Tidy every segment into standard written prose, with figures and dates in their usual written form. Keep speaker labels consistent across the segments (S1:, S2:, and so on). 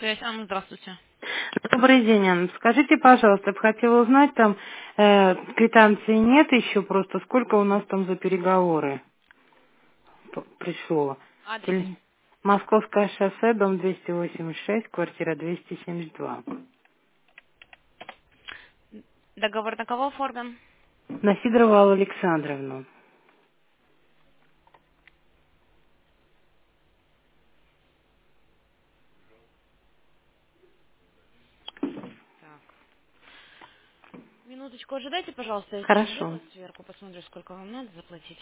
S1: связь. Анна, здравствуйте.
S2: Добрый день, Анна. Скажите, пожалуйста, я бы хотела узнать, там квитанции нет еще, просто сколько у нас там за переговоры пришло.
S1: Адрес.
S2: Теле- Московское шоссе, дом 286, квартира 272.
S1: Договор на кого оформлен?
S2: На Сидорову Аллу Александровну.
S1: Так. Минуточку ожидайте, пожалуйста, я сейчас
S2: Хорошо.
S1: сделаю сверку, посмотрю, сколько вам надо заплатить.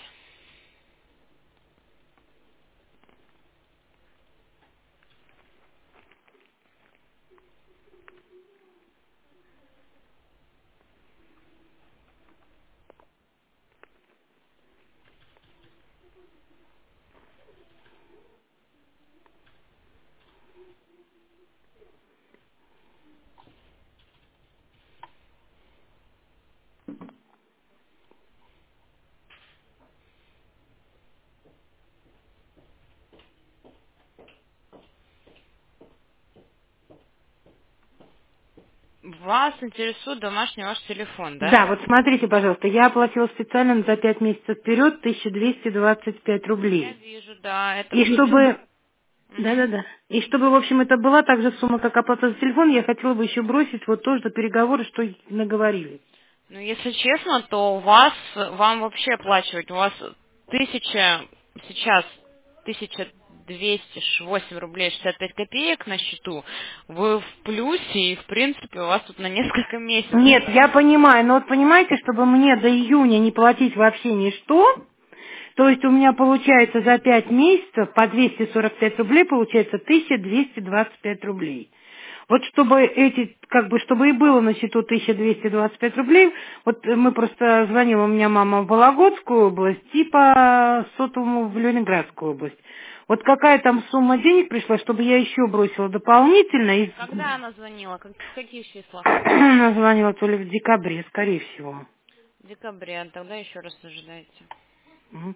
S1: Вас интересует домашний ваш телефон, да?
S2: Да, вот смотрите, пожалуйста, я оплатила специально за 5 месяцев вперед 1225
S1: Я
S2: рублей.
S1: вижу, да, это
S2: И
S1: плюс.
S2: чтобы
S1: Мгм.
S2: Да-да-да. И чтобы, в общем, это была также сумма, как оплата за телефон, я хотела бы еще бросить вот тоже переговоры, что наговорили.
S1: Ну, если честно, то вам вообще оплачивать, у вас 1000, сейчас 1208 рублей 65 копеек на счету, вы в плюсе, и, в принципе, у вас тут на несколько месяцев.
S2: Нет, я понимаю, но вот понимаете, чтобы мне до июня не платить вообще ничто, то есть у меня получается за 5 месяцев по 245 рублей, получается 1225 рублей. Вот чтобы эти, как бы, чтобы и было на счету 1225 рублей, вот мы просто звонила, у меня мама в Вологодскую область и по сотовому в Ленинградскую область. Вот какая там сумма денег пришла, чтобы я еще бросила дополнительно, и
S1: Когда она звонила? В каких числах?
S2: она звонила то ли в декабре, скорее всего.
S1: В декабре, тогда еще раз ожидайте.
S2: Мгм.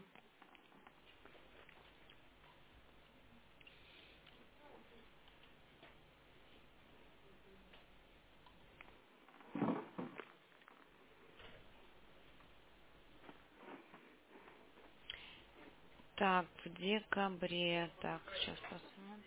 S1: Так, в декабре, так, сейчас посмотрим.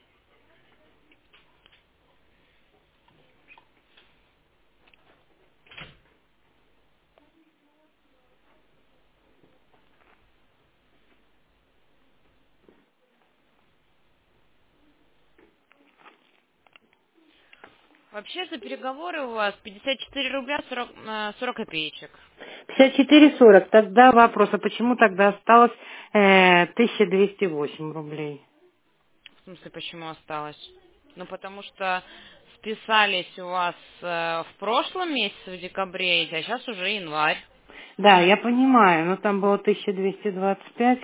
S1: Вообще за переговоры у вас 54 рубля 40 копеечек.
S2: 54,40. Тогда вопрос, а почему тогда осталось 1208 рублей?
S1: В смысле, почему осталось? Ну, потому что списались у вас в прошлом месяце, в декабре, а сейчас уже январь.
S2: Да, я понимаю, но там было 1225.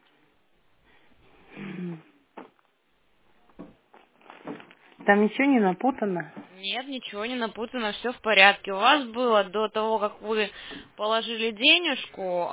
S2: Там ничего не напутано.
S1: Нет, ничего не напутано, все в порядке. У вас было до того, как вы положили денежку,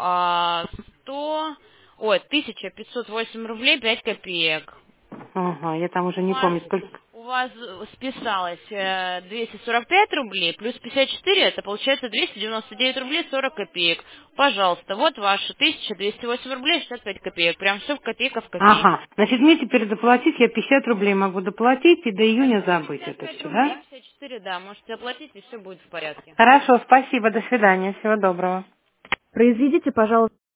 S1: 1508 рублей 5 копеек.
S2: Ага, я там уже
S1: У
S2: не
S1: вас,
S2: помню, сколько.
S1: у вас списалось 245 рублей, плюс 54, это получается 299 рублей 40 копеек. Пожалуйста, вот ваши 1208 рублей 65 копеек. Прям все в копейка в копейку.
S2: Ага, значит, мне теперь заплатить, я 50 рублей могу доплатить и до июня забыть это
S1: 55
S2: все,
S1: рублей,
S2: да?
S1: 54, да, можете оплатить, и все будет в порядке.
S2: Хорошо, спасибо, до свидания, всего доброго.
S3: Произведите, пожалуйста,